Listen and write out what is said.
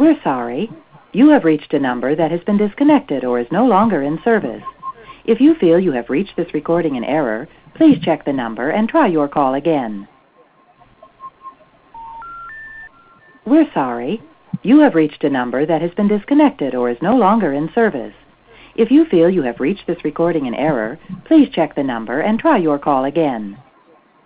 We're sorry. You have reached a number that has been disconnected or is no longer in service. If you feel you have reached this recording in error, please check the number and try your call again. We're sorry. You have reached a number that has been disconnected or is no longer in service. If you feel you have reached this recording in error, please check the number and try your call again.